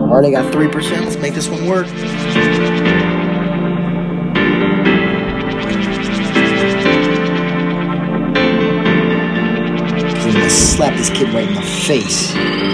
Already got 3%. Let's make this one work. I'm gonna slap this kid right in the face.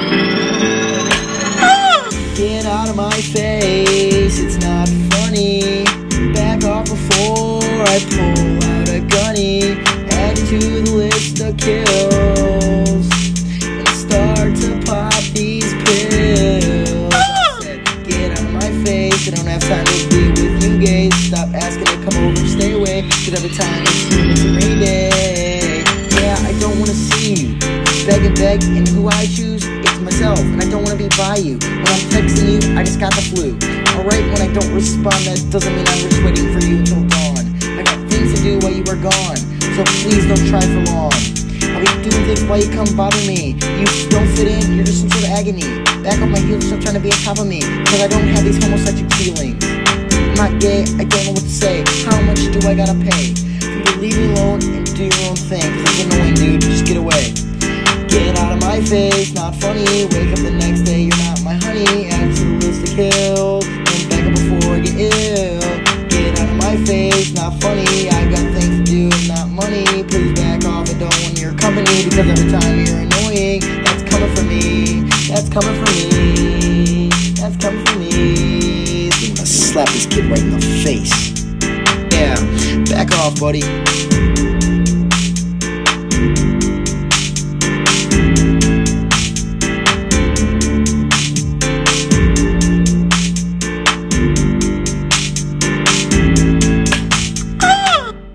Get out of my face, it's not funny. Back off before I pull out a gunny. Add you to the list of kills and start to pop these pills. I said, get out of my face, I don't have time to be with you gays. Stop asking to come over, stay away, cause every time it's a rainy day. Yeah, I don't wanna see you beg and beg, and who I choose, it's myself, and I don't wanna be by you. When I'm texting you, I just got the flu. Alright, when I don't respond, that doesn't mean I'm just waiting for you until dawn. I got things to do while you are gone, so please don't try for long. I'll be doing things while you come bother me. You don't fit in, you're just some sort of agony. Back on my heels, stop trying to be on top of me, cause I don't have these homosexual feelings. I'm not gay, I don't know what to say. How much do I gotta pay for you to leave me alone and do your own thing? Cause it's annoying, dude, just get away. Get out of my face, not funny. Wake up the next day, you're not my honey. Add to the list of kills and back up before I get ill. Get out of my face, not funny. I got things to do and not money. Please back off, I don't want your company, because every time you're annoying. That's coming for me, that's coming for me, that's coming for me. I'm gonna slap this kid right in the face. Yeah, back off, buddy.